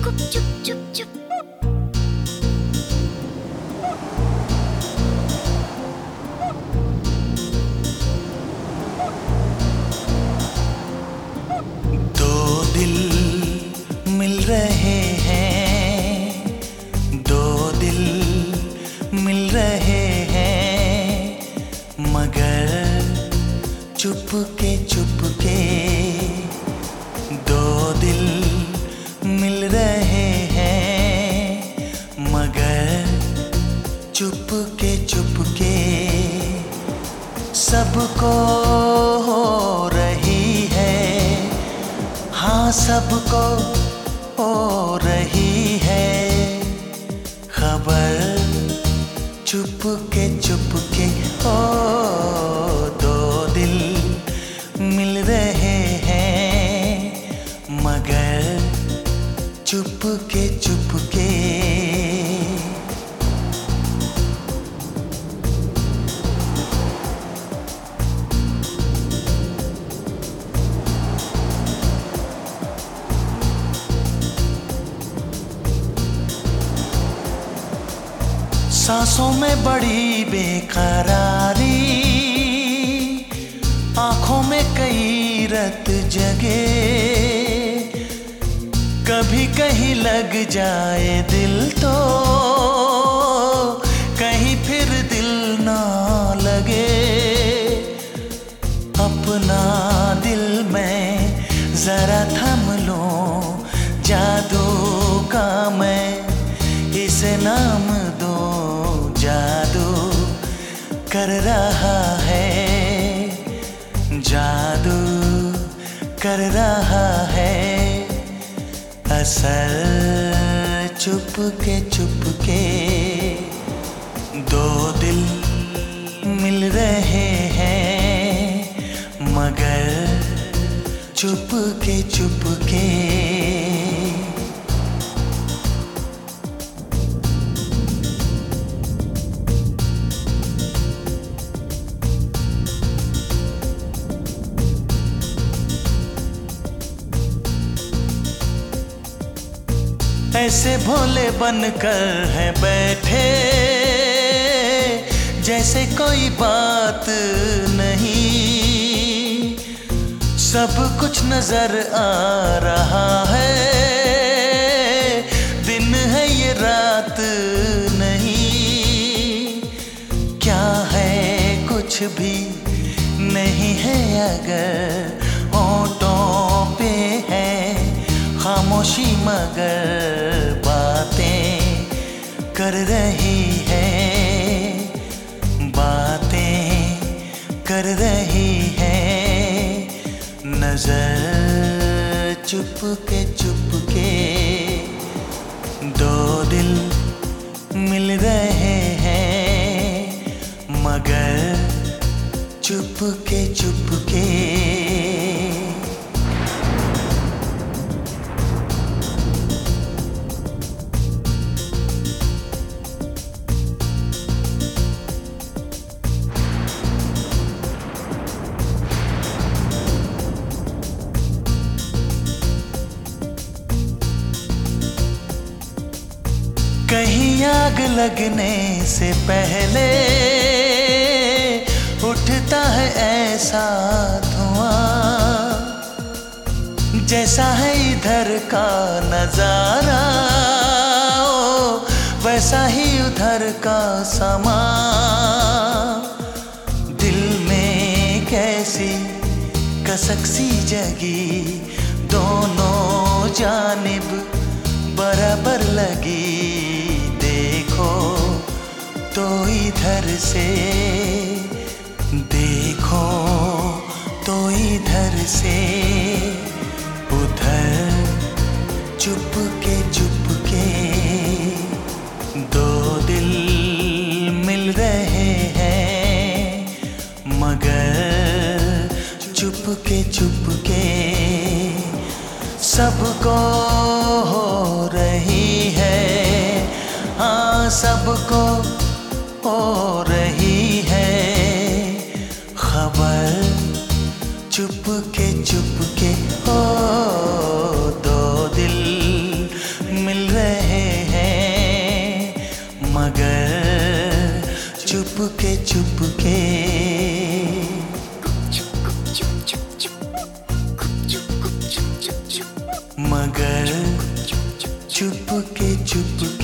दो दिल मिल रहे हैं, दो दिल मिल रहे हैं, मगर चुपके चुपके। दो दिल मिल रहे हैं, मगर चुपके चुपके। सबको हो रही है, हाँ सबको हो रही है खबर, चुपके चुपके। ओ दो दिल मिल रहे हैं, मगर चुपके चुपके। सांसों में बड़ी बेकरारी, आंखों में कई रत जगे। कभी कहीं लग जाए दिल तो कहीं फिर दिल ना लगे। अपना दिल मैं जरा थम लूं, जादू का मैं इसे नाम दूं। जादू कर रहा है, जादू कर रहा है, असर चुपके चुपके। दो दिल मिल रहे हैं, मगर चुपके चुपके। ऐसे भोले बनकर है बैठे, जैसे कोई बात नहीं। सब कुछ नजर आ रहा है, दिन है ये रात नहीं। क्या है कुछ भी नहीं है अगर होठों पे है खामोशी, मगर बातें कर रही है, बातें कर रही है। नजर चुपके चुपके। दो दिल मिल रहे हैं, मगर चुपके चुपके। कहीं आग लगने से पहले उठता है ऐसा धुआं, जैसा है इधर का नजारा वैसा ही उधर का समा। दिल में कैसी कसक सी जगी, दोनों जानिब बराबर लगी। देखो तो इधर से, देखो तो इधर से, उधर चुपके चुपके। दो दिल मिल रहे हैं, मगर चुपके चुपके। सबको हो रही है, हाँ सबको हो रही है खबर, चुपके चुपके। ओ दो दिल मगर चुप के